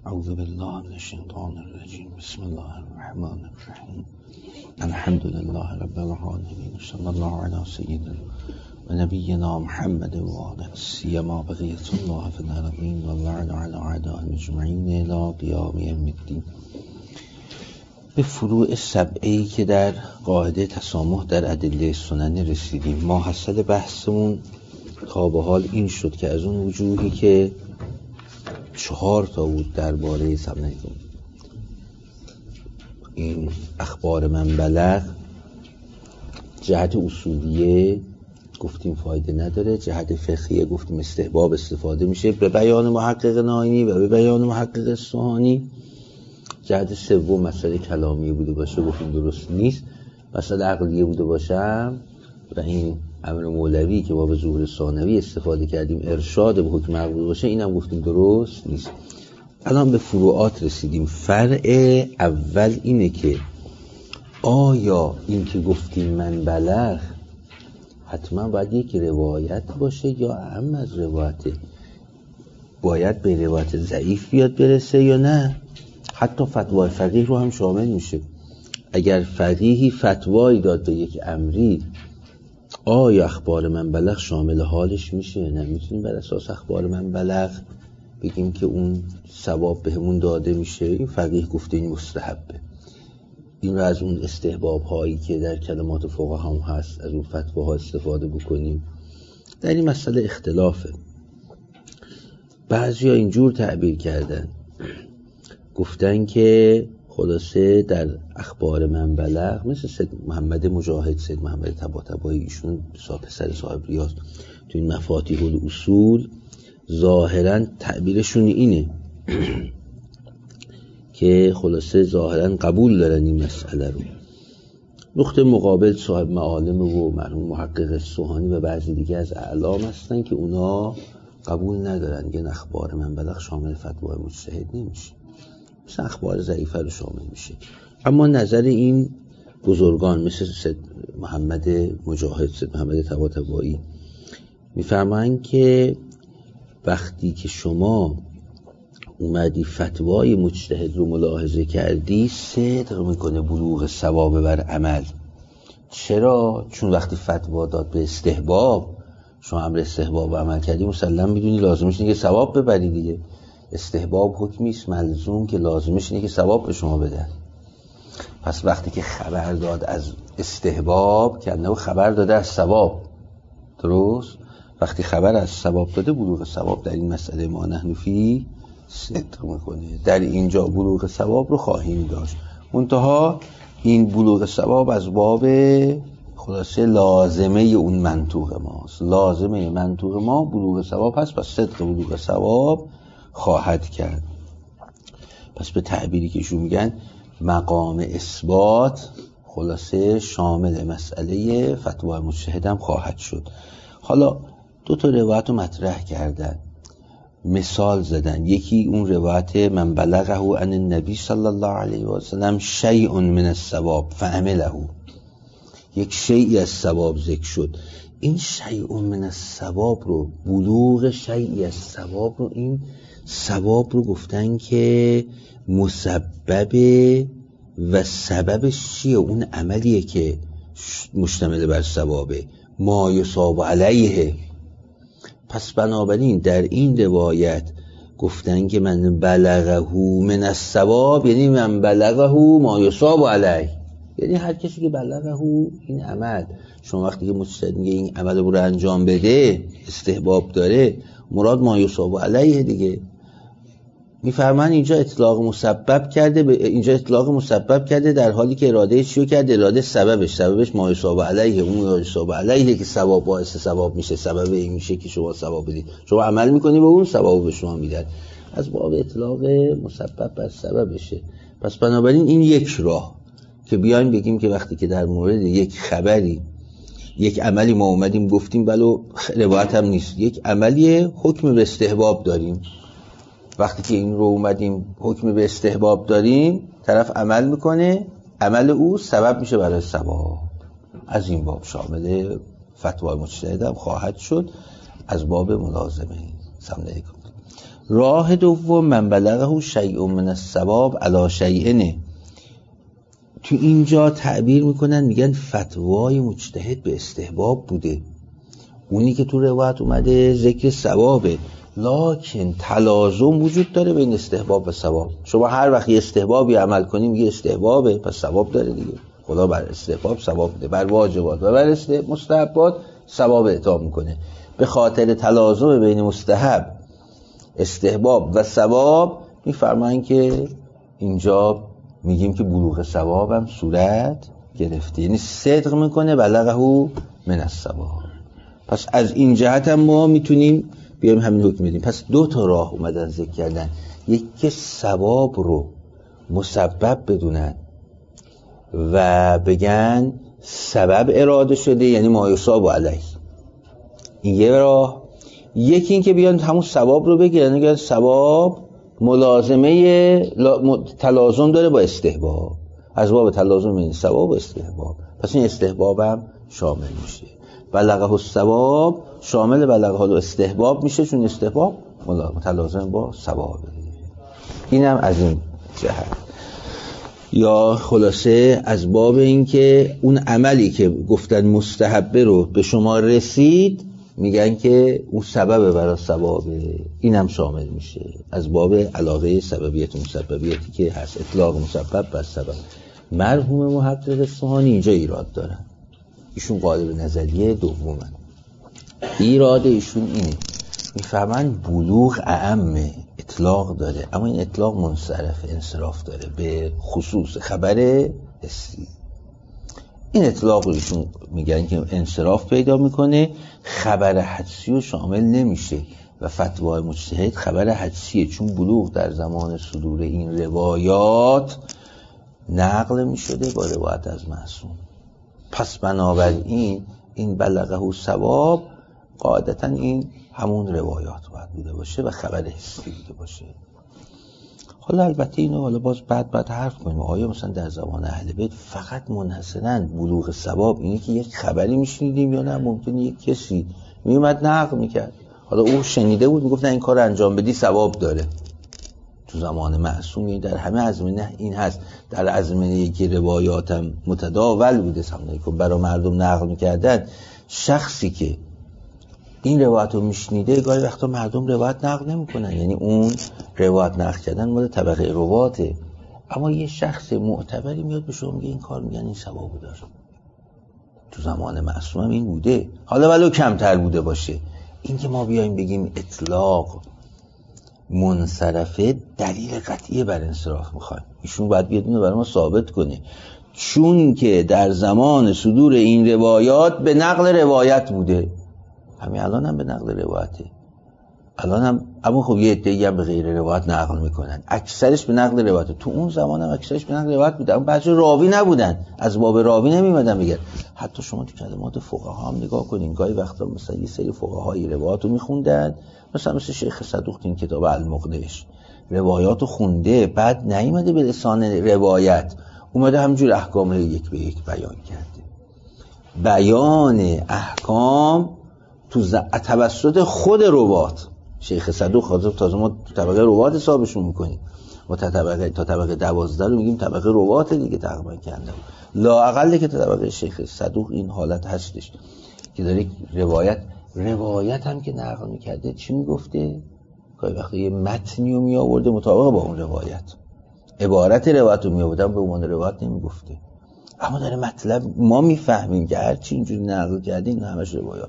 اعوذ بالله من الشیطان الرجیم. بسم الله الرحمن الرحیم. الحمد لله رب العالمین. صلی الله علی سیدنا و نبینا محمد و آله سیما بقیت الله فی الارضین و اللعن علی اعدائهم اجمعین الی قیام یوم الدین. به فروع سبعه‌ای که در قاعده تسامح در ادله سنن رسیدیم. ما حاصل بحثمون تا به حال این شد که از اون وجوهی که 4 تا بود درباره این اخبار من بلغ، جهت اصولیه گفتیم فایده نداره، جهت فقهیه گفتیم استحباب استفاده میشه به بیان محقق ناینی و به بیان محقق اصفهانی. جهت سوم مسئله کلامیه بوده باشه گفتیم درست نیست، مسئله عقلیه بوده باشم و این امر مولوی که با به ظهور ثانوی استفاده کردیم ارشاد به حکم عقل باشه اینم گفتیم درست نیست. الان به فروعات رسیدیم. فرع اول اینه که آیا این که گفتیم من بلغ حتما باید یک روایت باشه یا اهم از روایت باید به روایت ضعیف بیاد برسه یا نه؟ حتی فتوای فقیه رو هم شامل میشه. اگر فقیهی فتوایی داد به یک امری، آیا اخبار من بلغ شامل حالش میشه یا نه؟ میتونیم بر اساس اخبار من بلغ بگیم که اون ثواب بهمون داده میشه؟ این فقیه گفته این مستحبه. این رو از اون استحباب هایی که در کلمات فقها هم هست از اون فتواها استفاده بکنیم. در این مسئله اختلافه. بعضیا اینجور تعبیر کردن، گفتن که خلاصه در اخبار من بلغ مثل سید محمد مجاهد، سید محمد طباطبایی، ایشون پسر صاحب ریاض تو این مفاتیح الاصول ظاهرا تعبیرشون اینه که خلاصه ظاهرا قبول دارن این مسئله رو. نقطه مقابل صاحب معالم و مرحوم محقق اصفهانی و بعضی دیگه از اعلام هستن که اونا قبول ندارن، یعنی اخبار من بلغ شامل فتوای مجتهد نمیشه، مثل اخبار ضعیفه رو شامل میشه. اما نظر این بزرگان مثل سید محمد مجاهد، سید محمد طباطبایی میفرمایند که وقتی که شما اومدی فتوای مجتهد رو ملاحظه کردی، صدق میکنه بلوغ ثواب بر عمل. چرا؟ چون وقتی فتوا داد به استحباب، شما امر استحباب عمل کردی، مسلم میدونی لازمش اینه که ثواب ببری دیگه. استحباب حکمی است ملزوم که لازمش اینه که ثواب به شما بدن. پس وقتی که خبر داد از استحباب که انه خبر داده از ثواب، درست؟ وقتی خبر از ثواب داده، بلوغ ثواب در این مسئله ما نحن فی صدق میکنه. در اینجا بلوغ ثواب رو خواهیم داشت، منتها این بلوغ ثواب از باب خلاصه لازمه اون منطوق ماست. لازمه منطوق ما بلوغ ثواب هست، پس صدق بلوغ ثواب خواهد کرد. پس به تعبیری که ایشون میگن مقام اثبات خلاصه شامل مسئله فتوای مجتهد هم خواهد شد. حالا 2 تا روایت رو مطرح کردن، مثال زدن. یکی اون روایت من بلغه عن النبی صلی الله علیه و سلم شیء من الثواب فعمله، یک شیئی از ثواب ذکر شد. این شیء من الثواب رو، بلوغ شیئی از ثواب رو، این ثواب رو گفتن که مسبب و سببش چیه؟ اون عملیه که مشتمل بر ثوابه، ما یصاب علیه. پس بنابراین در این روایت گفتن که من بلغه من الثواب، یعنی من بلغه ما یصاب علیه، یعنی هر کسی که بلغه این عمل. شما وقتی که مجتهد میگه این عمل رو انجام بده، استحباب داره، مراد ما یصاب علیه دیگه. میفرمان اینجا اطلاق مسبب کرده، اینجا اطلاق مسبب کرده در حالی که اراده چیو کرده؟ اراده سببش ما یصاب علیه، اون ما یصاب علیه که ثواب باعث ثواب میشه، سبب این میشه که شما ثواب بدید. شما عمل میکنی به اون، ثواب به شما میدن. از باب اطلاق مسبب بر سببشه. پس بنابراین این یک راه که بیایم بگیم که وقتی که در مورد یک خبری، یک عملی ما اومدیم گفتیم ولو روایت هم نیست، یک عملی حکم به استحباب داریم، وقتی که این رو اومدیم حکم به استحباب داریم، طرف عمل میکنه، عمل او سبب میشه برای ثواب. از این باب شامل فتوای مجتهد هم خواهد شد، از باب ملازمه. سلام علیکم. راه دوم من بلغه شیء من الصواب علی شیء، تو اینجا تعبیر میکنن میگن فتوای مجتهد به استحباب بوده، اونی که تو روایت اومده ذکر ثوابه، لکن تلازم وجود داره بین استحباب و ثواب. شما هر وقت یه استحبابی عمل کنی میگه استحبابه، پس ثواب داره دیگه. خدا بر استحباب ثواب میده، بر واجبات و بر مستحبات ثواب اعطا میکنه. به خاطر تلازم بین مستحب، استحباب و ثواب میفرمایند که اینجا میگیم که بلوغ ثواب هم صورت گرفته، یعنی صدق میکنه بلغه من الثواب. پس از این جهت هم ما میتونیم بیایم همین حکم بدیم. پس دو تا راه اومدن ذکر کردن، یک که ثواب رو مسبب بدونن و بگن سبب اراده شده یعنی ما یصاب علیه، این یه راه. یکی این که بیان همون ثواب رو بگیرن، بگن ثواب ملازمه تلازم داره با استحباب، از باب تلازم این ثواب و استحباب، پس این استحباب هم شامل میشه. بلغه الثواب شامل بلغه الاستحباب میشه، چون استحباب متلازم با ثواب. اینم از این جهت. یا خلاصه از باب این که اون عملی که گفتن مستحبه رو به شما رسید، میگن که اون سبب برای ثوابه، اینم شامل میشه از باب علاقه سببیت مسببیتی که هست، اطلاق مسبب بر سبب. مرحوم محقق اصفهانی اینجا ایراد دارن، ایشون قالب نظریه دومن. ایراد ایشون اینه، میفهمن بلوغ اعم اطلاق داره، اما این اطلاق منصرف انصراف داره به خصوص خبر حسی. این اطلاق ایشون میگن که انصراف پیدا میکنه، خبر حدسی رو شامل نمیشه و فتوای مجتهد خبر حدسیه، چون بلوغ در زمان صدور این روایات نقل میشده با روایت از معصوم. پس بنابراین این بلغه ثواب قاعدتا این همون روایات باید بوده باشه و خبر حسی بوده باشه. حالا البته اینو حالا باز بعد حرف کنیم، آیا مثلا در زمان اهل بیت فقط منحصراً بلوغ ثواب اینه که یک خبری میشنیدیم، یا نه ممکنه یک کسی میومد نقل میکرد، حالا او شنیده بود میگفت نه این کار انجام بدی ثواب داره. تو زمان معصومی در همه ازمنه این هست، در ازمنه‌ای که روایاتم متداول بوده سمنایی که برای مردم نقل میکردن، شخصی که این روایت رو میشنیده گاهی وقتا مردم روایت نقل نمیکنن، یعنی اون روایت نقل کردن مال طبقه رواته، اما یه شخص معتبری میاد به شما میگه این کار میگن این ثوابو داره. تو زمان معصوم هم این بوده، حالا ولو کمتر بوده باشه. این که ما بیایم بگیم اطلاق منصرفه دلیل قطعی بر انصراف میخوایم، ایشون باید بیاد اینو برای ما ثابت کنه، چون که در زمان صدور این روایات به نقل روایت بوده. همین الان هم به نقل روایته، الان هم، اما خب یه عده‌ای هم به غیر روایت نقل میکنن، اکثرش به نقل روایته. تو اون زمان هم اکثرش به نقل روایت بوده، اما بعضی راوی نبودن، از باب راوی نمیمدن بگن. حتی شما تو کلمات فقها هم نگاه کنین، گاهی وقتا مثلا یه سری فقهای روایاتو میخوندن، مثلا شیخ صدوق این کتاب المغنیش روایاتو خونده، بعد نیومده به لسان روایت، اومده همجور احکام یک به یک بیان کرده. بیان احکام توسط خود روات. شیخ صدوق حاضر تازه ما تو طبقه روات حسابشون میکنیم، ما تا طبقه 12 رو میگیم طبقه روات دیگه تقریبا کنده، لااقل که طبقه شیخ صدوق این حالت هستش که داره روایت هم که نقل میکرده چی میگفته؟ گاهی وقتا یه متنی رو میآورده مطابق با اون روایت، عبارت روایت رو میآورده به عنوان روایت نمیگفته، اما داره مطلب ما میفهمیم که هرچی اینجوری نقل کرده این همش روایات،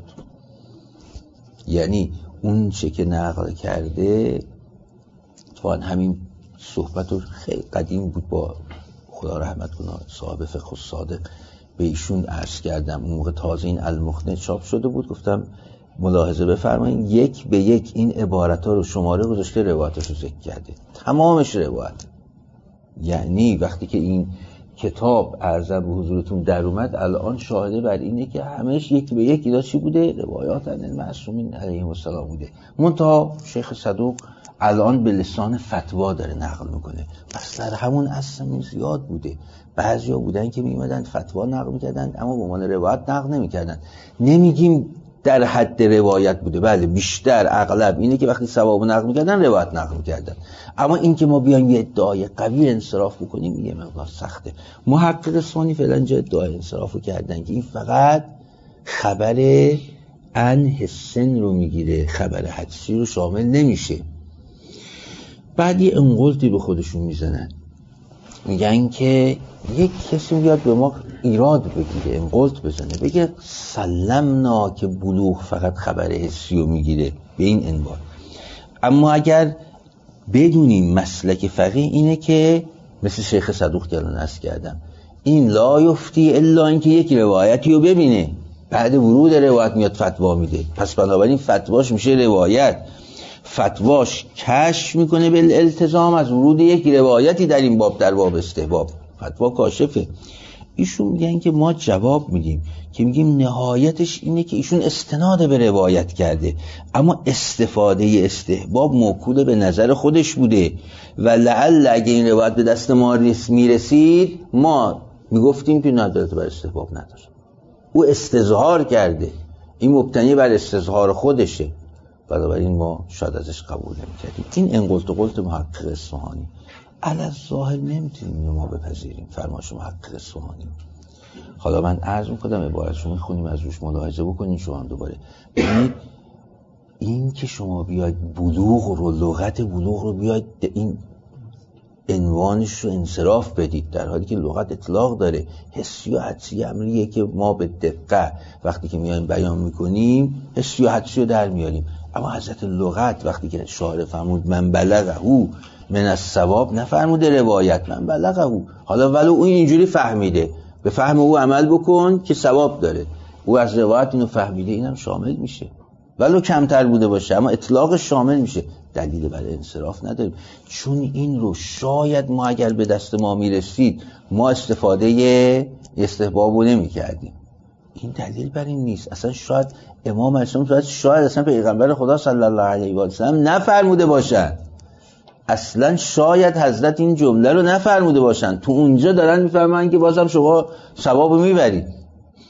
یعنی اون چه که نقل کرده. تو همین صحبت رو خیلی قدیم بود با خدا رحمت کنه صاحب فقه الصادق، به ایشون عرض کردم، اون موقع تازه این المخنه چاپ شده بود، گفتم ملاحظه بفرمایید یک به یک این عبارت ها رو شماره گذاشته روایتش رو ذکر کرده، تمامش روایت. یعنی وقتی که این کتاب عرضم به حضورتون در اومد، الان شاهده بر اینه که همش یک به یک اینا چی بوده؟ روایات عن المعصومین علیهم السلام بوده. منتها شیخ صدوق الان به لسان فتوا داره نقل میکنه، پس در همون اصل زیاد بوده. بعضیا بودن که میومدن فتوا نقل میکردن اما به عنوان روایت نقل نمیکردن. نمیگیم در حد روایت بوده. بله بیشتر اغلب اینه که وقتی ثواب نقل می‌کردن روایت نقل می‌کردن، اما این که ما بیایم یه ادعای قوی انصراف بکنیم یه مقدار سخته. محقق ثانی فعلا جا ادعای انصرافو کردن که این فقط خبر عن حسن رو میگیره، خبر حدسی رو شامل نمیشه. بعد یه انقلتی به خودشون میزنن، میگن که یک کسی بیاد به ما ایراد بگیره، انقلت بزنه، بگه سلمنا که بلوغ فقط خبر حسی رو میگیره به این عنوان. اما اگر بدونیم مسلک فقیه اینه که مثل شیخ صدوق که الان عرض کردم، این لا یفتی الا اینکه یک روایتی رو ببینه، بعد ورود روایت میاد فتوا میده، پس بنابراین فتواش میشه روایت، فتواش کشف میکنه به التزام از ورود یک روایتی در این باب، در باب استحباب، فتوا کاشفه. ایشون میگن که ما جواب میدیم که میگیم نهایتش اینه که ایشون استناد به روایت کرده، اما استفاده استحباب موکول به نظر خودش بوده و لعل اگه این روایت به دست ما میرسید ما میگفتیم که ندارد بر استحباب نداره. او استظهار کرده، این مبتنی بر استظهار خودشه، بنابراین ما شاید ازش قبول نمی‌کردیم. این انقلت و قلت محقق اصفهانی علی الظاهر نمیتونیم ما بپذیریم، فرمایش محقق اصفهانی. حالا من عرض می‌کنم عبارتشو می‌خونیم، از روش ملاحظه بکنین شما هم دوباره. ببینید این که شما بیاید بلوغ رو، لغت بلوغ رو بیاید این عنوانش رو انصراف بدید، در حالی که لغت اطلاق داره. حسی و حدسی امریه که ما به دقت وقتی که میایم بیان میکنیم حسی و حدسی رو در میاریم، اما حضرت لغت وقتی که شاعر فرمود من بلغه من الصواب، نفرموده روایت من بلغه. حالا ولو اون اینجوری فهمیده، به فهم او عمل بکن که ثواب داره، او از روایت اینو فهمیده، اینم شامل میشه، ولو کمتر بوده باشه اما اطلاقش شامل میشه. دلیل برای انصراف نداریم، چون این رو شاید ما اگر به دست ما میرسید ما استفاده استحباب رو نمی کردیم. این دلیل بر این نیست. اصلا شاید امام اسلام شاید اصلا پیغمبر خدا صلی الله علیه و سلم نفرموده باشن، اصلا شاید حضرت این جمله رو نفرموده باشن، تو اونجا دارن میفرماین که بازم شما ثواب رو میبرید.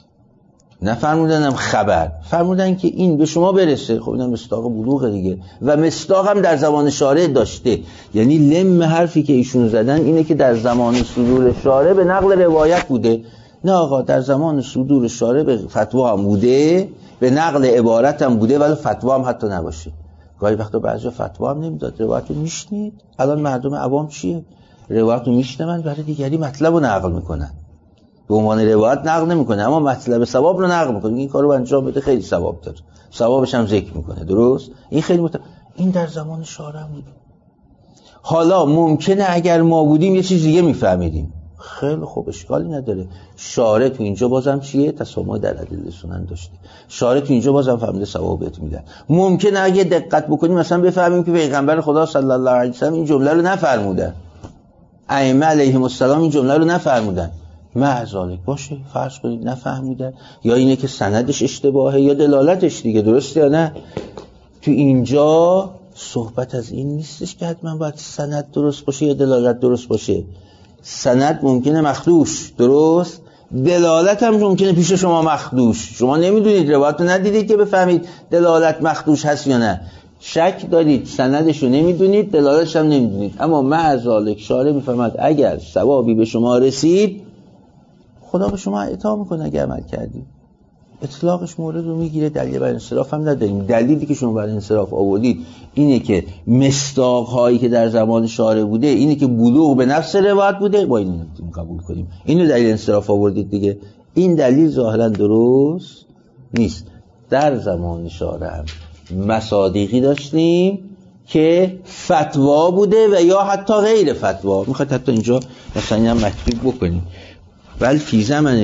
نفرمودن هم خبر، فرمودن که این به شما برسه. خب اینم مصداق بلوغ دیگه، و مصداق هم در زمان شارع داشته. یعنی لم حرفی که ایشون زدن اینه که در زمان صدور شارع به نقل روایت بوده. نه آقا، در زمان صدور شارع به فتوا هم بوده، به نقل عبارت هم بوده، ولی فتوا هم حتی نباشه. گاهی وقتا بعضی فتوا هم نمیداد، روایت رو میشنید. الان مردم عوام چیه؟ روایت رو میشنون برای دیگری مطلب رو نقل میکنن، به عنوان روایت نقل نمیکنه اما مطلب ثواب رو نقل میکنه. این کارو انجام بده خیلی ثواب داره، ثوابش هم ذکر میکنه. درست؟ این خیلی این در زمان شارع بود. حالا ممکنه اگر ما بودیم یه چیز دیگه میفهمیدیم، خیلی خوب، اشکالی نداره. شارع تو اینجا بازم چیه؟ تسامح در ادله سنن داشته. شارع تو اینجا بازم فهمیده ثواب بهت میدن. ممکنه اگه دقت بکنیم مثلا بفهمیم که پیغمبر خدا صلی الله علیه و سلم این جمله رو نفرمودن، ائمه علیهم السلام این جمله رو نفرمودن. معذالک باشه، فرض کنید نفهمیدن، یا اینه که سندش اشتباهه یا دلالتش دیگه، درسته یا نه؟ تو اینجا صحبت از این نیستش که حتما باید سند درست باشه یا دلالت درست باشه. سند ممکنه مخدوش، درست؟ دلالت هم ممکنه پیش شما مخدوش، شما نمیدونید، روایت رو ندیدید که بفهمید دلالت مخدوش هست یا نه، شک دارید، سندش رو نمیدونید، دلالتش هم نمیدونید، اما معذالک شارع میفهمد اگر ثوابی به شما رسید خدا به شما عطا میکنه اگه عمل کردید. اطلاقش مورد رو میگیره، دلیل بر انصراف هم نداریم. دلیلی که شما بر انصراف آوردید اینه که مصداق هایی که در زمان شارع بوده، اینه که بلوغ به نفس روایت بوده، با اینو نمیتونیم قبول کنیم. اینو دلیل انصراف آوردید دیگه. این دلیل ظاهرا درست نیست. در زمان شارع هم مصادیقی داشتیم که فتوا بوده و یا حتی غیر فتوا. میخواد حتی اینجا مثلا هم مطلوب بکنیم، بل فی زمن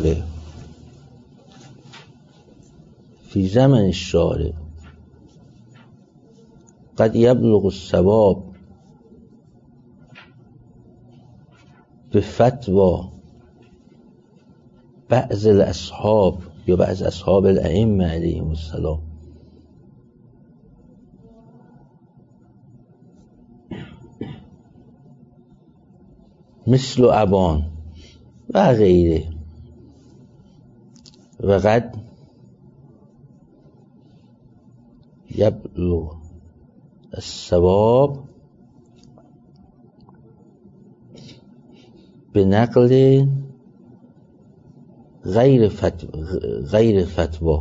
الشارع قد یبلغ الصواب بفتوا بعض الاصحاب یا بعض اصحاب الائمه علیهم السلام. مثل ابان و غیره، و قد یبلغ الثواب به نقل غیر فتوا.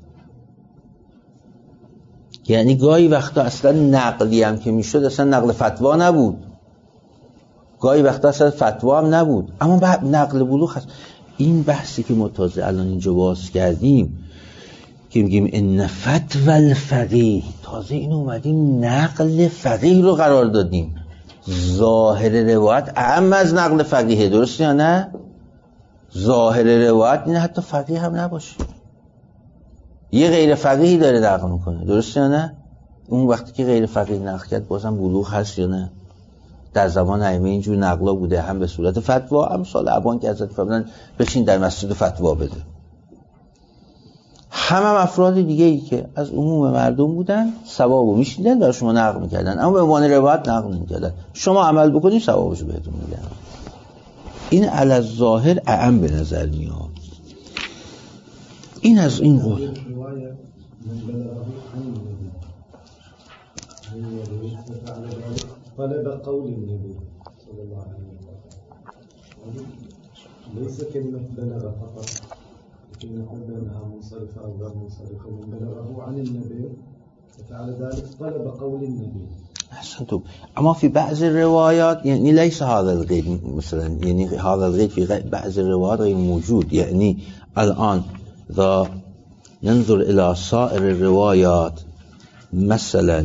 یعنی گاهی وقتا اصلا نقلی هم که میشد اصلا نقل فتوا نبود، گاهی وقتا اصلا فتوا هم نبود، اما نقل بلوغ هست. این بحثی که متازه الان اینجا باز کردیم که میگیم ان فتوا الفقیه، تازه این اومدیم نقل فقیه رو قرار دادیم. ظاهر روایت اعم از نقل فقیه، درست یا نه؟ ظاهر روایت این حتی فقیه هم نباشه، یه غیر فقیهی داره نقل میکنه، درست یا نه؟ اون وقتی که غیر فقیه نقل کرد بازم بلوغ هست یا نه؟ در زمان ائمه اینجور نقلا بوده، هم به صورت فتوا، هم سال ابان که حضرت فرمودن بشین در مسجد فتوا بده. هم افراد دیگه ای که از عموم مردم بودن ثوابو میشیدن برای شما نقل میکردن، اما به عنوان روایت نقل نمیکردن. شما عمل بکنید ثوابشو بهتون میدن. این علی الظاهر اعم به نظر میاد. این از این قول طلب قول النبي صلى الله عليه وسلم ليس كلمة بلغ فقط، لكن نقول بأنها منصرفة أو غير منصرفة. من بلغه عن النبي فعل ذلك طلب قول النبي. أحسنتم. أما في بعض الروايات يعني ليس هذا الغير مثلا، يعني هذا الغير في بعض الروايات غير موجود. يعني الآن إذا ننظر إلى سائر الروايات مثلا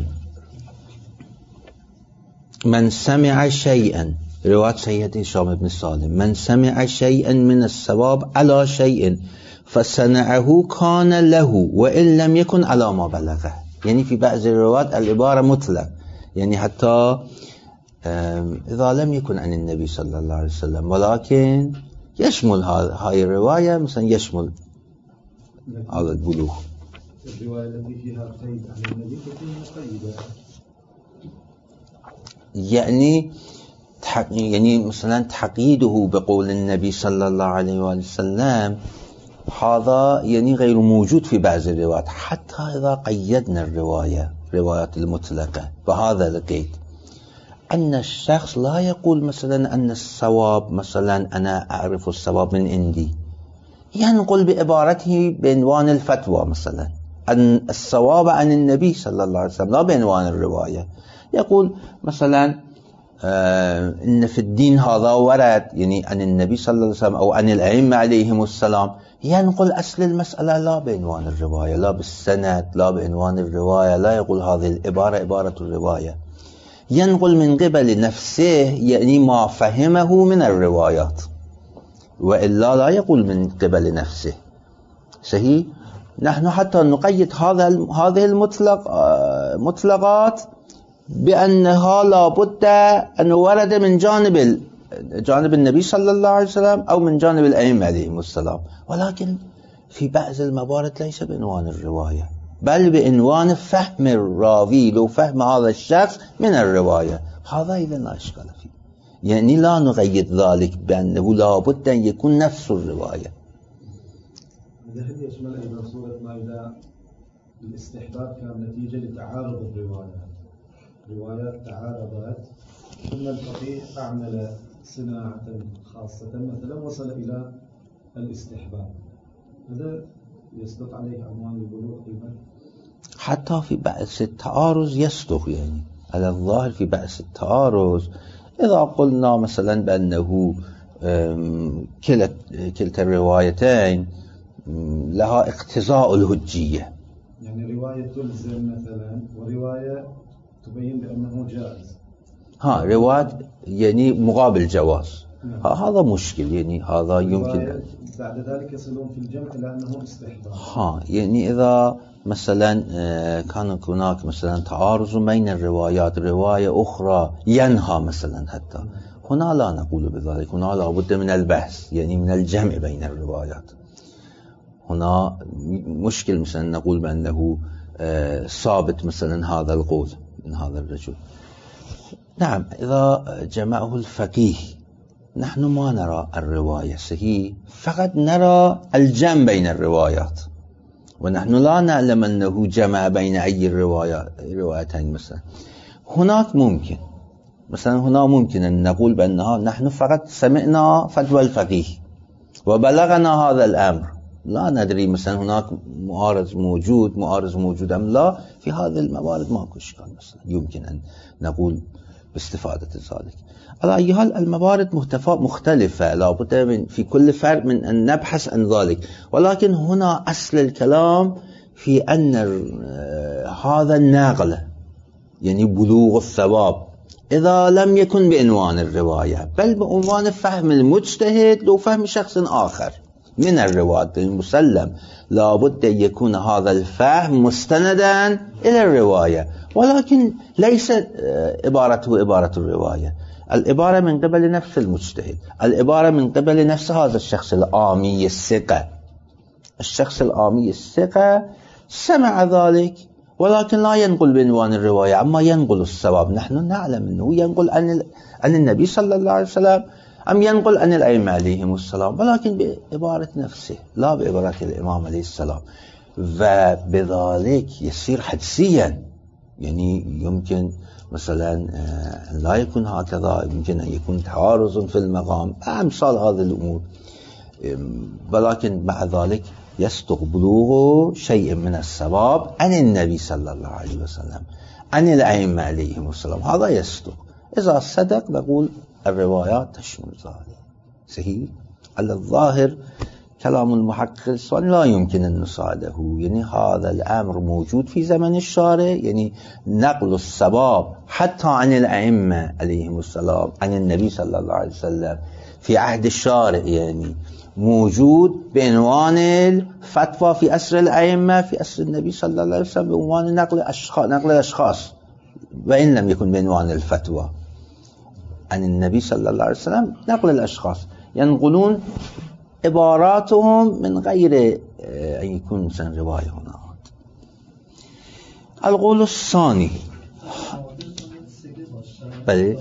من سمع شيئا، رواية سيد هشام بن سالم، من سمع شيئا من الثواب على شيء فصنعه كان له وإن لم يكن على ما بلغه. يعني في بعض الروايات العبارة مطلق، يعني حتى إذا لم يكن عن النبي صلى الله عليه وسلم، ولكن يشمل هاي الرواية مثلا يشمل هذا البلوغ. الرواية التي فيها قيد عن النبي تكون مقيدة، يعني مثلا تقييده بقول النبي صلى الله عليه وسلم هذا يعني غير موجود في بعض الروايات، حتى إذا قيدنا الروايات المطلقة بهذا القيد، أن الشخص لا يقول مثلا أن الصواب مثلا أنا أعرف الصواب من عندي، ينقل بعبارته بعنوان الفتوى مثلا أن الصواب عن النبي صلى الله عليه وسلم، لا بعنوان الرواية. يقول مثلا إن في الدين هذا ورد يعني عن النبي صلى الله عليه وسلم أو عن الأئمة عليهم السلام، ينقل أصل المسألة لا بعنوان الرواية، لا بالسند، لا بعنوان الرواية، لا يقول هذه العبارة عبارة الرواية، ينقل من قبل نفسه يعني ما فهمه من الروايات، وإلا لا يقول من قبل نفسه. صحيح؟ نحن حتى نقيد هذه المطلقات بأنها لابد أن ورد من جانب النبي صلى الله عليه وسلم أو من جانب الأئمة عليهم السلام، ولكن في بعض الموارد ليس بعنوان الرواية، بل بعنوان فهم الراوي، لو فهم هذا الشخص من الرواية، هذا إذا لا إشكال فيه. يعني لا نقيد ذلك بأنه لابد أن يكون نفس الرواية. هل يشمل أيضا صورة ما إذا الاستحباب كان نتيجة لتعارض الروايات تعارضت، ثم الفقيه أعمل صناعة خاصة مثلا وصل إلى الاستحباب، هذا يصدق عليه عنوان البلوغ أيضا؟ حتى في بأس التعارض يصدق، يعني على الظاهر في بأس التعارض إذا قلنا مثلا بأنه كلتا الروايتين لها اقتضاء الحجية، يعني رواية تلزم مثلا ورواية تبين بأنه جائز، رواية يعني مقابل جواز، هذا مشكل، يعني هذا يمكن بعد ذلك يصلون في الجمع إلى أنه استحباب. يعني إذا مثلا كان هناك مثلا تعارض بين الروايات، رواية أخرى ينهى مثلا، حتى هنا لا نقول بذلك، هنا لابد من البحث، يعني من الجمع بين الروايات. هنا مشكل مثلا نقول بأنه ثابت مثلا هذا القول من هذا الرجل. نعم، إذا جمعه الفقيه نحن ما نرى الرواية صحيح، فقط نرى الجمع بين الروايات. و نحن لا نعلم انه جمع بین ای روایتین. مثلا هناك ممكن مثلا هنا ممكن ان نقول بانها نحن فقط سمعنا فتوى الفقيه وبلغنا هذا الامر، لا ندري مثلا هناك معارض موجود ام لا. في هذه الموارد ماكو اشكال، مثلا يمكن ان نقول باستفادة ذلك. على أي حال الموارد مختلفة، لابد من في كل فرد من أن نبحث عن ذلك، ولكن هنا أصل الكلام في أن هذا النقل يعني بلوغ الثواب إذا لم يكن بعنوان الرواية بل بعنوان فهم المجتهد لو فهم شخص آخر من الرواية المسلم، لابد يكون هذا الفهم مستندا إلى الرواية، ولكن ليس عبارته عبارة الرواية. العبارة من قبل نفس المجتهد، العبارة من قبل نفس هذا الشخص العامي الثقة. الشخص العامي الثقة سمع ذلك ولكن لا ينقل بعنوان الرواية، أما ينقل الثواب. نحن نعلم أنه ينقل عن النبي صلى الله عليه وسلم أم ينقل عن الأئمة عليهم السلام، ولكن بعبارة نفسه لا بعبارة الإمام عليه السلام، وبذلك يصير حدسيا. يعني يمكن مثلا لا يكون هكذا، يمكن أن يكون تعارض في المقام، أمثال هذه الأمور، ولكن مع ذلك يصدق بلوغ شيء من الثواب عن النبي صلى الله عليه وسلم عن الأئمة عليهم السلام، هذا يصدق. إذا صدق نقول الروايات تشمل ذلك. صحيح؟ على الظاهر كلام المحقق الإسلامي لا يمكن أن نصاده، يعني هذا الأمر موجود في زمن الشارع، يعني نقل الثواب حتى عن الأئمة عليهم السلام عن النبي صلى الله عليه وسلم في عهد الشارع، يعني موجود بعنوان الفتوى في أسر الأئمة في أسر النبي صلى الله عليه وسلم بعنوان نقل الأشخاص، وإن لم يكن بعنوان الفتوى عن النبي صلى الله عليه وسلم نقل الأشخاص، ينقلون عباراتهم من غير أن يكون مثلا رواية هنا. القول الثاني بله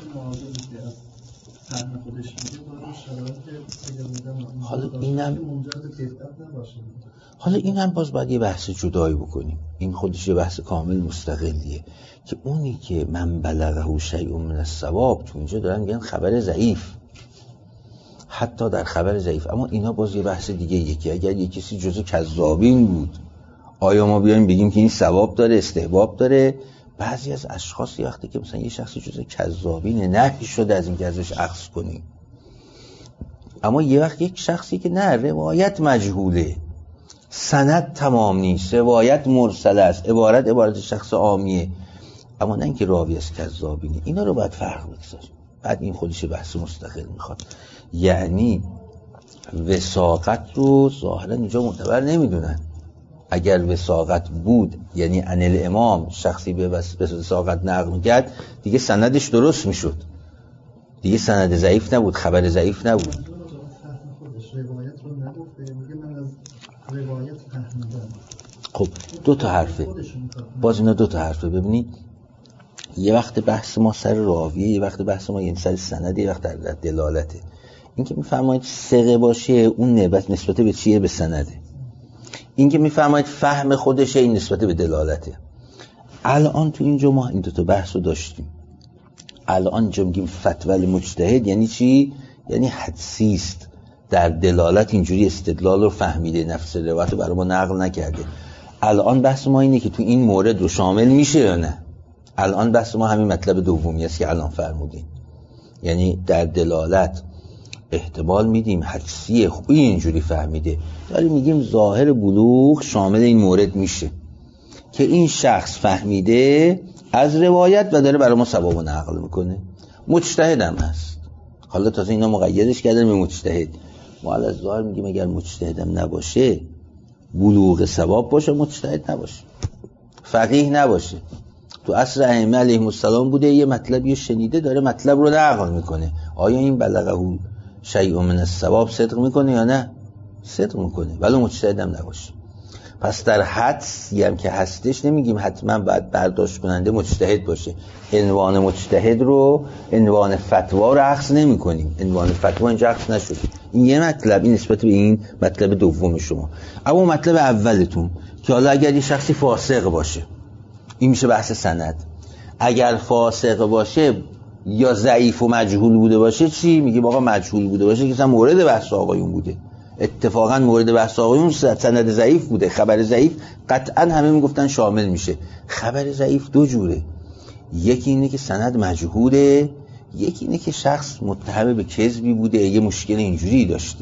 حالا اینم باز باید یه بحث جدایی بکنیم، این خودش یه بحث کامل مستقلیه که اونی که من بلغه شیء من الثواب تو اینجا دارن میگن خبر ضعیف، حتی در خبر ضعیف. اما اینا باز یه بحث دیگه یکی، اگر یه کسی جزو کذابین بود آیا ما بیایم بگیم که این ثواب داره استحباب داره؟ بعضی از اشخاص وقتی که مثلا یه شخصی جزو کذابین نهی شده از این که ازش اخذ کنیم، اما یه وقت یک شخصی که نه روایت مجهوله، سند تمام نیست، روایت مرسل است، عبارت شخص عامیه، اما نه اینکه راوی از کذابینه، اینا رو باید فرق بگذاریم. بعد این خودش بحث مستقل میخواد. یعنی وثاقت رو ظاهرا اینجا معتبر نمیدونن. اگر وثاقت بود یعنی عن الامام شخصی به وثاقت نقل میکرد دیگه سندش درست میشد، دیگه سند ضعیف نبود، خبر ضعیف نبود. خب دو تا حرفه، باز اینا دو تا حرفه. ببینید یه وقت بحث ما سر راویه، یه وقت بحث ما یعنی سر سنده، یه وقت در دلالته. این که میفرمایید ثقه باشه اون نسبت به چیه؟ به سنده. این که میفرمایید فهم خودشه این نسبت به دلالته. الان تو اینجا ما این دو تا بحث رو داشتیم. الان اینجا میگیم فتوی المجتهد یعنی چی؟ یعنی حدسی است، در دلالت اینجوری استدلال رو فهمیده، نفس روایت رو برای ما نقل نکرده. الان بحث ما اینه که تو این مورد رو شامل میشه یا نه. الان بحث ما همین مطلب دومی است که الان فرمودیم، یعنی در دلالت احتمال میدیم حدسیه، خوبی اینجوری فهمیده، داریم میگیم ظاهر بلوغ شامل این مورد میشه که این شخص فهمیده از روایت و داره برای ما ثواب و نقل میکنه. مجتهد هم هست، حالا تازه اینا مقیدش کردن به مجتهد. ما از ظاهر میگیم اگر مجتهد هم نباشه، بلوغ ثواب باشه، مجتهد نباشه، فقیه نباشه، تو عصر ائمه علیهم السلام بوده، یه مطلبی شنیده داره مطلب رو نقل میکنه، آیا این بلغه شیء من الثواب صدق میکنه یا نه؟ صدق میکنه، ولی مجتهد هم نباشه. پس در حدسی هم که هستش نمیگیم حتما باید برداشت کننده مجتهد باشه. عنوان مجتهد رو، عنوان فتوا رو اخذ نمی کنیم. عنوان فتوا اینجا اخذ نشد. این یه مطلب، این نسبت به این مطلب دوم شما. اما مطلب اولتون که حالا اگر یه شخصی فاسق باشه، این میشه بحث سند. اگر فاسق باشه یا ضعیف و مجهول بوده باشه چی؟ میگه آقا مجهول بوده باشه که اصلا مورد بحث آقایون بوده. اتفاقا مورد بحث آقایون سند ضعیف بوده. خبر ضعیف قطعا همه میگفتن شامل میشه. خبر ضعیف دو جوره، یکی اینه که سند مجهوله، یکی اینه که شخص متهم به کذبی بوده، یه مشکل اینجوری داشته.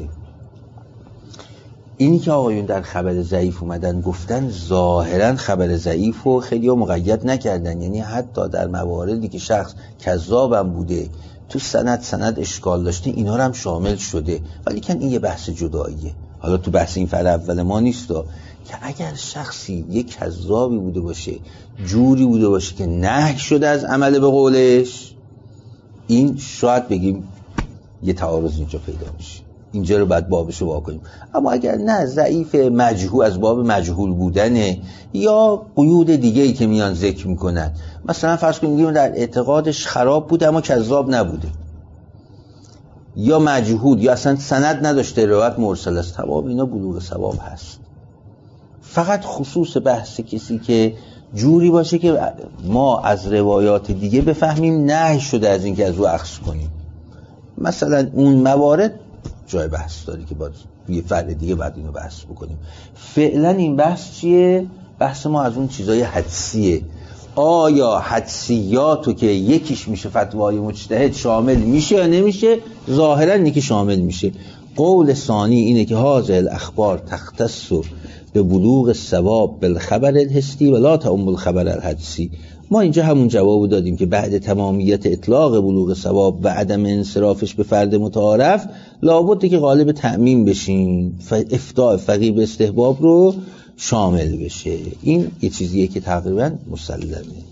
اینی که آقایون در خبر ضعیف اومدن گفتن ظاهرا خبر ضعیف رو خیلی مقید نکردن، یعنی حتی در مواردی که شخص کذابم بوده، تو سند اشکال داشته، اینا رو هم شامل شده. ولی کن این یه بحث جداییه، حالا تو بحث این فرع اول ما نیست که اگر شخصی یک کذابی بوده باشه، جوری بوده باشه که نهی شده از عمل به قولش، این شاید بگیم یه تعارض اینجا پیدا میشه، اینجا رو باید بابشو واکنیم. اما اگر نه، ضعیف مجهول از باب مجهول بودنه یا قیود دیگه‌ای که میان ذکر میکنن، مثلا فرض کنیم میگیم در اعتقادش خراب بوده اما کذاب نبوده، یا مجهول، یا اصلا سند نداشته، روایت مرسل است، تمام اینا بلوغ ثواب هست. فقط خصوص بحث کسی که جوری باشه که ما از روایات دیگه بفهمیم نهی شده از اینکه از او اخذ کنیم، مثلا اون موارد جای بحث داری که باید یه فرع دیگه بعد اینو بحث بکنیم. فعلا این بحث چیه؟ بحث ما از اون چیزای حدسیه. آیا حدسیاتو که یکیش میشه فتوای مجتهد شامل میشه یا نمیشه؟ ظاهرا اینه که شامل میشه. قول ثانی اینه که هذه الاخبار تختص به بلوغ الثواب بالخبر الحسی ولا تعم الخبر الحدسی. ما اینجا همون جوابو دادیم که بعد تمامیت اطلاق بلوغ ثواب و عدم انصرافش به فرد متعارف لابد که غالب تعمیم بشین، افتاء فقیه به استحباب رو شامل بشه. این یه چیزیه که تقریبا مسلمه.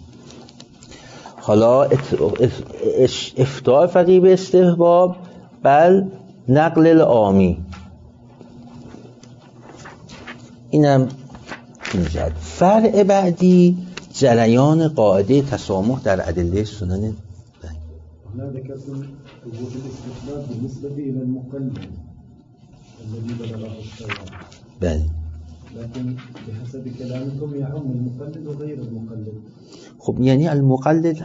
حالا افتاء فقیه به استحباب بل نقل العامی، اینم اینجا. فرع بعدی جریان قاعده تسامح در ادله سنن. هنا ذكرتم وجود الاستحباب بالنسبة إلى المقلد الذي بلغه الثواب. بله. لكن بحسب كلامكم يعم المقلد وغير المقلد. خب يعني المقلد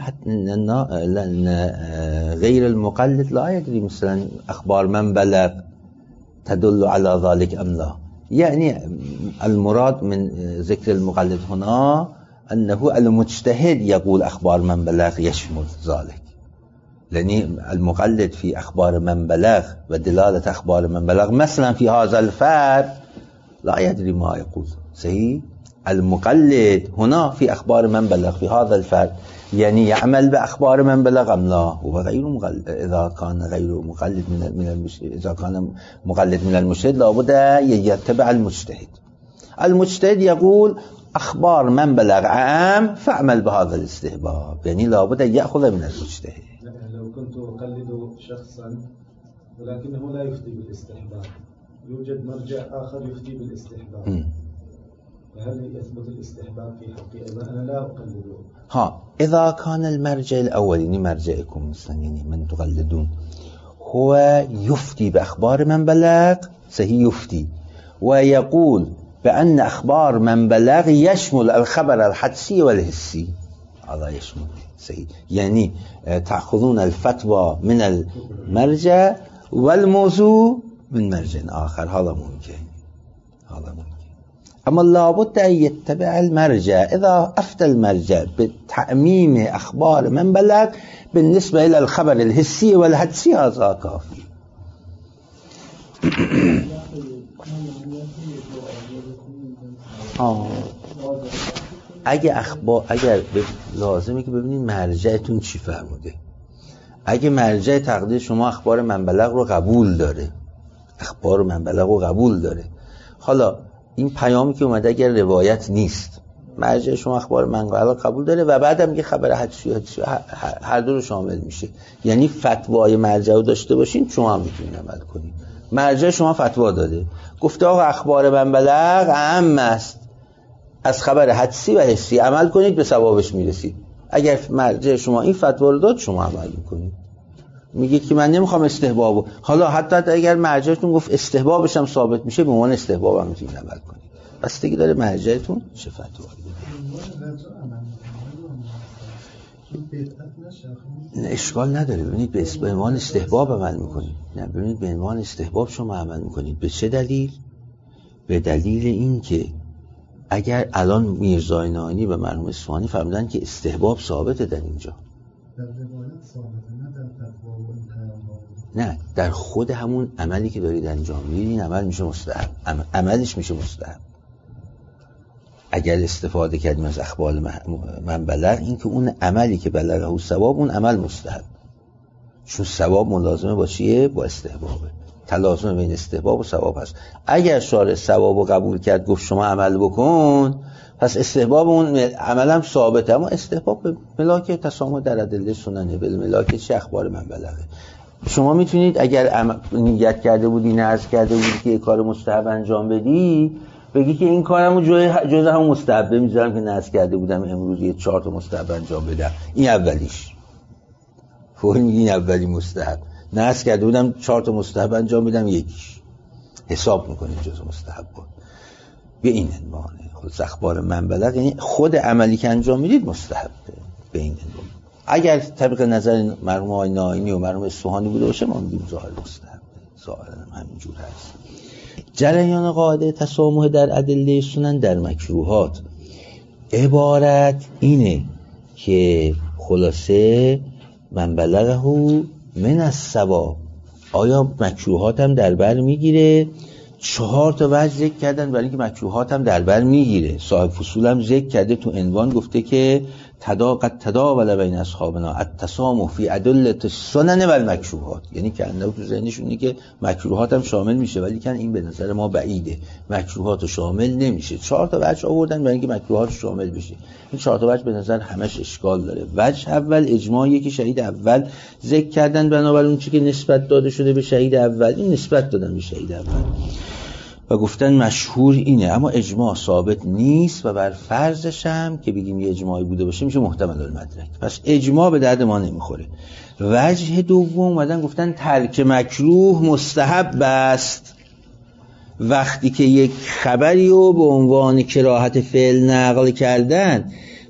غير المقلد لا يدري مثلا أخبار من بلغ تدل على ذلك أم لا. يعني المراد من ذكر المقلد هنا أنه المجتهد يقول أخبار من بلغ يشمل ذلك، يعني المقلد في أخبار من بلغ ودلالة أخبار من بلغ مثلا في هذا الفرد لا يدري ما يقول. صحيح؟ المقلد هنا في أخبار من بلغ في هذا الفرد يعني يعمل بأخبار من بلغ أم لا. هو غير مقلد. إذا كان غير مقلد إذا كان مقلد من المجتهد لابد يتبع المجتهد. المجتهد يقول أخبار من بلغ عام فاعمل بهذا الاستحباب، يعني لابد أن يأخذ من المجتهد. لو كنت أقلد شخصا ولكنه لا يفتي بالاستحباب، يوجد مرجع آخر يفتي بالاستحباب، فهل يثبت الاستحباب في حقي أيضا؟ أنا لا أقلده. إذا كان المرجع الأول، يعني مرجعكم مثلا يعني من تقلدون، هو يفتي بأخبار من بلغ، صحيح يفتي ويقول بأن أخبار من بلغ يشمل الخبر الحدسي والحسي، هذا يشمل صحيح، يعني تأخذون الفتوى من المرجع والموضوع من مرجع آخر، هذا ممكن. أما لابد أن يتبع المرجع. إذا أفتى المرجع بتعميم أخبار من بلغ بالنسبة إلى الخبر الحسي والحدسي هذا كافي. اگر لازمه که ببینید مرجعتون چی فرموده. اگه مرجع تقدیر شما اخبار من بلغ رو قبول داره، حالا این پیامی که اومده اگر روایت نیست، مرجع شما اخبار من بلغ قبول داره و بعدم میگه خبر حدسی هر دو رو شامل میشه، یعنی فتوای مرجع رو داشته باشین شما هم میتونید عمل کنید. مرجع شما فتوا داده، گفته آقا اخبار من بلغ عام است، از خبر حدسی و حسی عمل کنید به ثوابش میرسید. اگر مرجع شما این فتوا رو داد شما عمل میکنید. میگه که من نمیخوام استحبابو، حالا حتی اگر مرجعتون گفت استحبابش هم ثابت میشه، به عنوان استحباب هم میتونید عمل کنید. بستگی داره مرجعتون چه فتوایی بده. اشکال نداره. ببینید به عنوان استحباب عمل میکنید. نه ببینید به عنوان استحباب شما عمل میکنید. به چه دلیل؟ به دلیل این که اگر الان میرزای ناینی و مرحوم اصفهانی فرمودن که استحباب ثابته در اینجا، در روایت ثابته، نه در فتوا و این پیام‌ها. نه در خود همون عملی که دارید انجام میدید این عمل میشه مستحب، عملش میشه مستحب. اگر استفاده کردیم از اخبار من بلغ، این که اون عملی که بلغه ثواب اون عمل مستحب، چون ثواب ملازمه با چیه؟ با استحبابه. تلازم بین استحباب و ثواب هست. اگر شارع ثواب رو قبول کرد گفت شما عمل بکن، پس استحباب اون عمل هم ثابته. اما استحباب به ملاک تسامح در ادله سننه، به ملاک چه اخبار من بلغه. شما میتونید اگر نیت کرده بودی، نذر کرده بودی که کار مستحب انجام بدی، بگی که این کارمو جز همون مستحب میذارم که نذر کرده بودم امروز یه 4 تا مستحب انجام بدم. این اولیش. فوری میگی این اولی مستحب. نذر کرده بودم 4 تا مستحب انجام بدم، یکیش حساب میکنید جز مستحب بود. به این عنوانه. خود اخبار من بلغ یعنی خود عملی که انجام میدید مستحبه. به این عنوان. اگر طبق نظر مرحوم آقای ناینی و مرحوم اصفهانی بوده باشه ما میگیم ظاهر مستحبه. ظاهرا همینجور هست. جریان قاعده تسامح در ادله سنن در مکروهات عبارت اینه که خلاصه من بلغه من الثواب، آیا مکروهات هم در بر میگیره؟ 4 تا وجه ذکر کردن برای اینکه مکروهات هم در بر میگیره. صاحب فصول هم ذکر کرده تو عنوان، گفته که قد تداول بین اصحابنا التسامح فی ادله السنن و المکروهات، یعنی که انده تو ذهنشون اینه که مکروهات هم شامل میشه، ولی که این به نظر ما بعیده، مکروهات شامل نمیشه. 4 تا وجه آوردن برای اینکه مکروهات شامل بشه. این 4 تا وجه به نظر همش اشکال داره. وجه اول اجماعیه که شهید اول ذکر کردن، بنابر اون چیزی که نسبت داده شده به شهید اول، این نسبت دادن به شهید اول و گفتن مشهور اینه، اما اجماع ثابت نیست و بر فرضش هم که بگیم یه اجماعی بوده باشه میشه محتمل المدرک، پس اجماع به درد ما نمیخوره. وجه دوم اومدن گفتن ترک مکروه مستحب است. وقتی که یک خبری رو به عنوان کراهت فعل نقل کردن،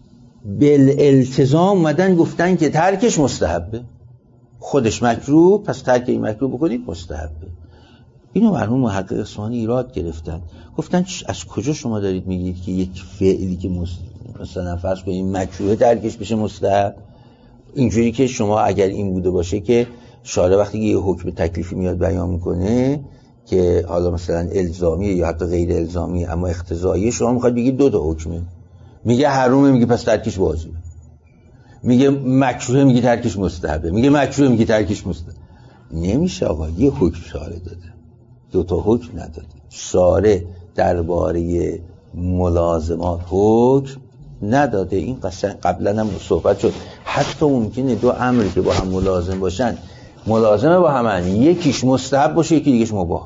بالالتزام اومدن گفتن که ترکش مستحبه، خودش مکروه، پس ترک این مکروه بکنید مستحبه. اینو مرحوم محقق اصفهانی ایراد گرفتن، گفتن از کجا شما دارید میگید که یک فعلی که مثلا فرض کنید مکروه ترکش بشه مستحب؟ اینجوری که شما اگر این بوده باشه که شارع وقتی یه حکم تکلیفی میاد بیان میکنه که حالا مثلا الزامیه یا حتی غیر الزامیه اما اقتضاییه، شما میخواید بگید 2 تا حکمه، میگه حرومه میگه پس ترکش واجبه، میگه مکروه میگه ترکش مستحبه، میگه مکروه میگه ترکش مستحب. نمیشه آقا، یه حکم شارع داده، 2 تا حکم نداده. شارع درباره ملازمات حکم نداده. این قبلا هم صحبت شد، حتی ممکنه 2 امری که با هم ملازم باشن، ملازمه با هم، یکیش مستحب باشه یکی دیگهش مباح،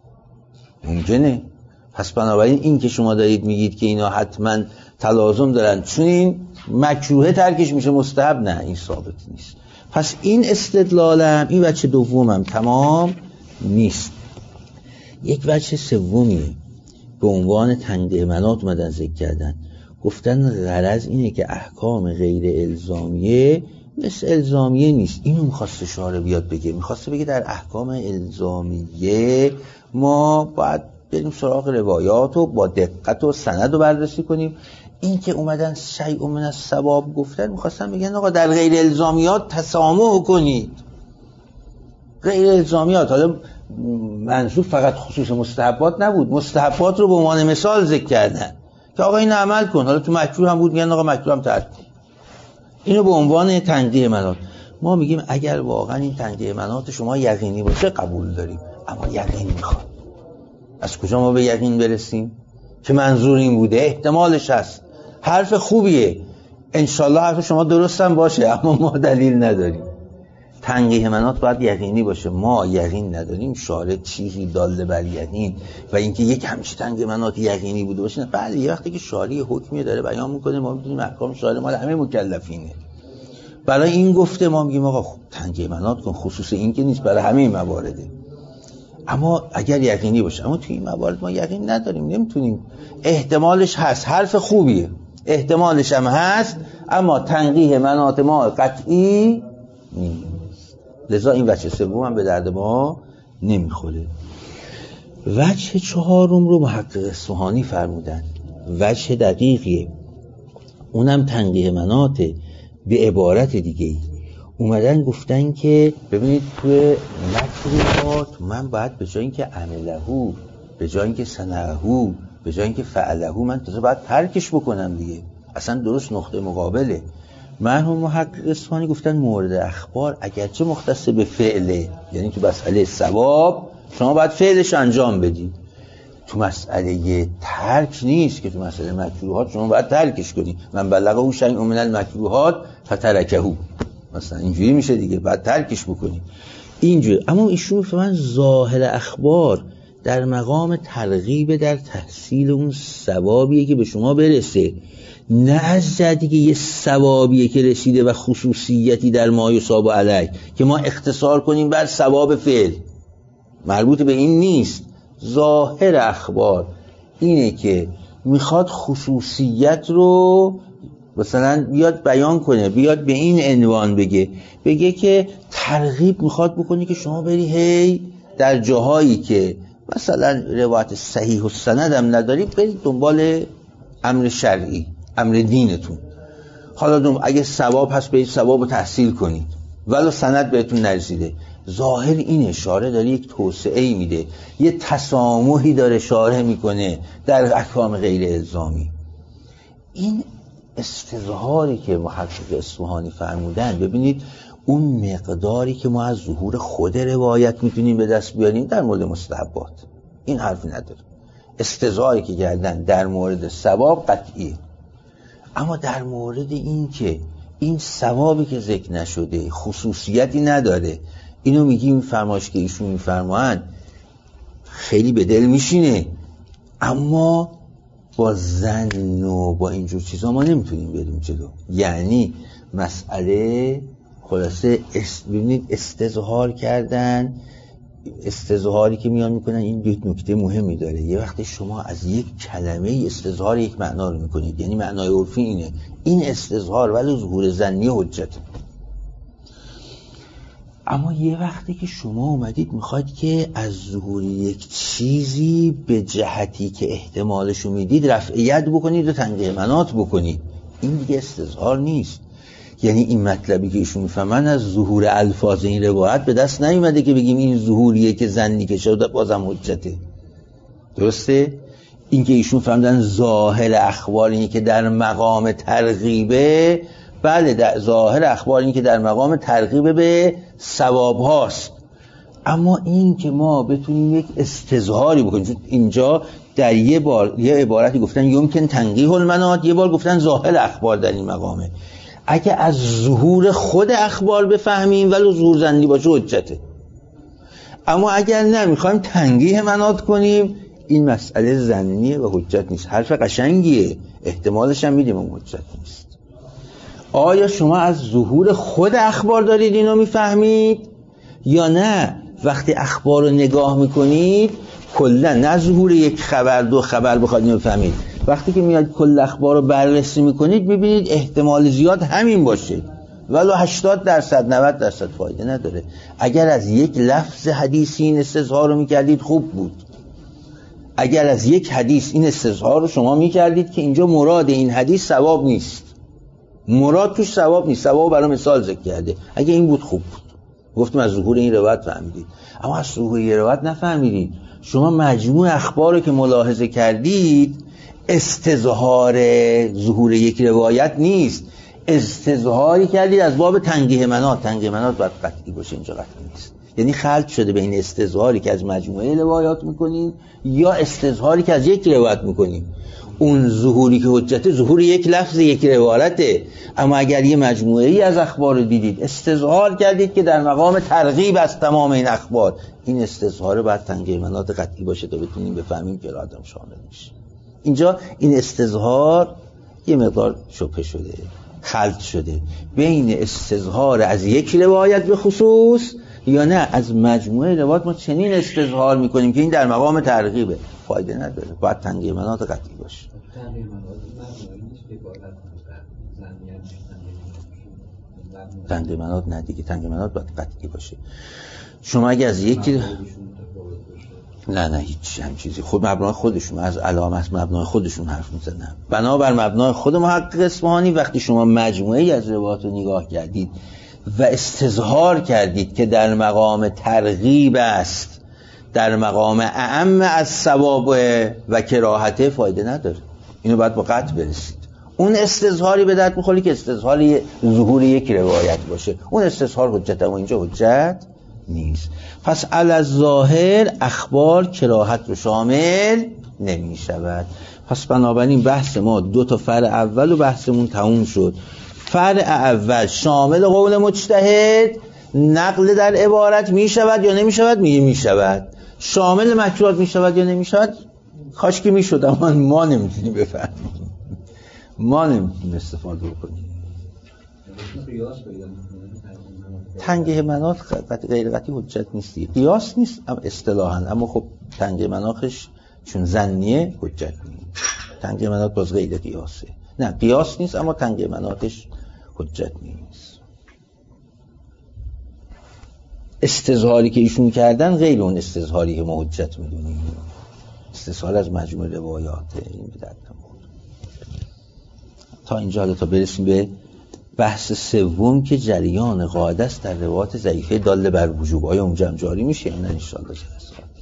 ممکنه. پس بنابراین این که شما دارید میگید که اینا حتما تلازم دارن چون این مکروه ترکش میشه مستحب، نه این ثابت نیست. پس این استدلالم، این وجه دومم تمام نیست. یک وجه سومیه به عنوان تنده منات اومدن ذکر کردن، گفتن غرض اینه که احکام غیر الزامیه مثل الزامیه نیست. اینو میخواسته شارع بیاد بگه، میخواسته بگه در احکام الزامیه ما باید بریم سراغ روایات و با دقت و سند رو بررسی کنیم. این که اومدن شیء من الثواب گفتن، میخواستن بگن آقا در غیر الزامیات تسامح کنید. غیر الزامیات، حالا منظور فقط خصوص مستحبات نبود، مستحبات رو به عنوان مثال ذکر کردن که آقا این عمل کن، حالا تو مکروه هم بود میگن آقا مکروه هم ترک کن. اینو به عنوان تنبیه منات. ما میگیم اگر واقعا این تنبیه منات شما یقینی باشه قبول داریم، اما یقین میخواد. از کجا ما به یقین برسیم که منظور این بوده؟ احتمالش هست، حرف خوبیه، انشالله حرف شما درست هم باشه، اما ما دلیل نداریم. تنقیح مناط باید یقینی باشه. ما یقین نداریم شارع چیزی داله بر یقین و اینکه یک همچین تنقیح مناط یقینی بوده باشه. بله یه وقتی که شارع حکمی داره بیان میکنه ما میدونیم احکام شارع مال همه مکلفینه، برای این گفته ما میگیم آقا تنقیح مناط کن، خصوص این که نیست، برای همه موارده. اما اگر یقینی باشه، اما توی این موارد ما یقین نداریم، نمیتونیم. احتمالش هست، حرف خوبیه، احتمالش هم هست، اما تنقیح مناط ما قطعی نیست. لذا این وجه سوم هم به درد ما نمیخوره. وجه چهارم رو محقق اصفهانی فرمودن، وجه دقیقیه، اونم تنقیح مناطه. به عبارت دیگه ای اومدن گفتن که ببینید توی مکروهات من باید به جای اینکه عملهو، به جای اینکه صنعهو، به جای اینکه فعلهو، من تازه باید ترکش بکنم دیگه. اصلا درست نقطه مقابله. مرحوم محقق اصفهانی گفتن مورد اخبار اگرچه مختص به فعله، یعنی تو مسئله ثواب شما باید فعلش انجام بدید، تو مسئله ترک نیست که تو مسئله مکروهات شما باید ترکش کنی. من بلغه شیء من المکروهات فترکه، مثلا اینجوری میشه دیگه، باید ترکش بکنی اینجوری. اما ایشون میفهمن ظاهر اخبار در مقام ترغیب در تحصیل اون ثوابیه که به شما برسه، نه از جهتی که یه ثوابیه که رسیده و خصوصیتی در ما یصاب علیه که ما اختصار کنیم بر ثواب فعل، مربوط به این نیست. ظاهر اخبار اینه که میخواد خصوصیت رو مثلا بیاد بیان کنه، بیاد به این عنوان بگه که ترغیب میخواد بکنی که شما بری هی در جاهایی که مثلا روایت صحیح و سند هم ندارید برید دنبال امر شرعی، امر دینتون. حالا اگه ثواب هست برید ثواب رو تحصیل کنید ولو سند بهتون نرسیده. ظاهر این اشاره داره یک توسعه میده، یه تسامحی داره شارح میکنه در احکام غیر الزامی. این استظهاری که محقق اصفهانی فرمودن، ببینید اون مقداری که ما از ظهور خود روایت میتونیم به دست بیاریم در مورد مستحبات این حرف نداره. استظهاری که کردن در مورد ثواب قطعیه، اما در مورد این که این ثوابی که ذکر نشده خصوصیتی نداره، اینو میگیم فرمایش که ایشون میفرمایند خیلی به دل میشینه، اما با زن و با اینجور چیزا ما نمیتونیم بریم جلو. یعنی مسئله خلاصه ببینید استظهار کردن، استظهاری که میان میکنن این دو نکته مهمی داره. یه وقتی شما از یک کلمه استظهار یک معنا رو میکنید، یعنی معنای عرفی اینه، این استظهار ولی ظهور ظنی حجته. اما یه وقتی که شما اومدید میخواید که از ظهور یک چیزی به جهتی که احتمالشو میدید رفعیت بکنید و تنقیح مناط بکنید، این دیگه استظهار نیست. یعنی این مطلبی که ایشون میفهمن از ظهور الفاظ این روایت به دست نیومده که بگیم این ظهوریه که ظنی که شده بازم حجته. درسته؟ این که ایشون فهمدن ظاهر اخبار اینه که در مقام ترغیبه، بله ظاهر اخبار اینه که در مقام ترغیب به ثواب هاست، اما این که ما بتونیم یک استظهاری بکنیم، اینجا در یه عبارتی گفتن یمکن تنقیح المناط، یه بار گفتن ظاهر اخبار در این مقامه. اگه از ظهور خود اخبار بفهمیم ولو ظهور ظنی باشه حجته، اما اگر نه میخوایم تنقیح مناط کنیم این مسئله ظنیه و حجت نیست. حرف قشنگیه، احتمالش هم میدیم اون حجت نیست. آیا شما از ظهور خود اخبار دارید اینو میفهمید یا نه وقتی اخبار رو نگاه میکنید کلا نه ظهور یک خبر دو خبر بخواید اینو بفهمید، وقتی که میاد کل اخبار رو بررسی میکنید ببینید احتمال زیاد همین باشه ولو 80% 90% فایده نداره. اگر از یک لفظ حدیثی این استظهار رو میکردید خوب بود، اگر از یک حدیث این استظهار رو شما میکردید که اینجا مراد این حدیث ثواب نیست، مراد توش ثواب نیست، ثواب برای مثال ذکر کرده، اگه این بود خوب بود، گفتیم از ظهور این روایت فهمیدید. اما از ظهور این روایت نفهمیدید، شما مجموع اخبار رو که ملاحظه کردید استظهار ظهور یک روایت نیست، استظهاری کردید از باب تنگیه منات. تنگیه منات باید قطعی باشه، اینجا قطعی نیست. یعنی خلط شده بین استظهاری که از مجموعه روایات میکنین یا استظهاری که از یک روایت میکنین. اون ظهوری که حجته ظهور یک لفظ یک روایته، اما اگر یه مجموعه ای از اخبار رو دیدید استظهار کردید که در مقام ترغیب از تمام این اخبار، این استظهار باید تنگیه منات قطعی باشه تا بتونیم بفهمیم که آدم شامل میشه. اینجا این استظهار یه مقدار شبهه شده، خلط شده بین استظهار از یک روایت به خصوص یا نه از مجموعه روایات. ما چنین استظهار میکنیم که این در مقام ترغیبه، فایده نداره، باید تنگیه منات قطعی باشه. تنگیه منات نه دیگه، تنگیه منات باید قطعی باشه. شما اگه از یکی نه هیچ هم چیزی خود مبنای خودشون از علامت مبنای خودشون حرف میزنن. بنابر مبنای خود محقق اصفهانی وقتی شما مجموعه‌ای از روایات رو نگاه کردید و استظهار کردید که در مقام ترغیب است، در مقام اعم از ثواب و کراهته، فایده نداره. اینو باید با قطع برسید. اون استظهاری به درد میخوره که استظهار ظهور یک روایت باشه، اون استظهار حجت، اما اینجا حجت نیست. پس علی الظاهر اخبار کراهت رو شامل نمی شود. پس بنابراین بحث ما 2 تا فرع اول و بحثمون تموم شد. فرع اول شامل قول مجتهد نقل در عبارت می شود یا نمی شود؟ می شود. شامل مکروهات می شود یا نمی شود؟ کاش که می شد، اما ما نمیتونیم بفهمیم، ما نمیتونیم استفاده بکنیم. تنگیه مناط غیر قطعی حجت نیستی، قیاس نیست اصطلاحاً، اما خب تنگیه مناطش چون ظنیه حجت نیست. تنگیه مناط باز غیر قیاسه، نه قیاس نیست اما تنگیه مناطش حجت نیست. استظهاری که ایشون کردن غیر اون استظهاری که ما حجت میدونیم، استظهار از مجموع روایاته. این به درد نمیخوره. تا اینجا حالا تا برسیم به بحث سوم که جریان قاعده است در روایات ضعیفه داله بر وجوب. آیا اونجا هم جاری میشه یا نه؟ ان شاء الله.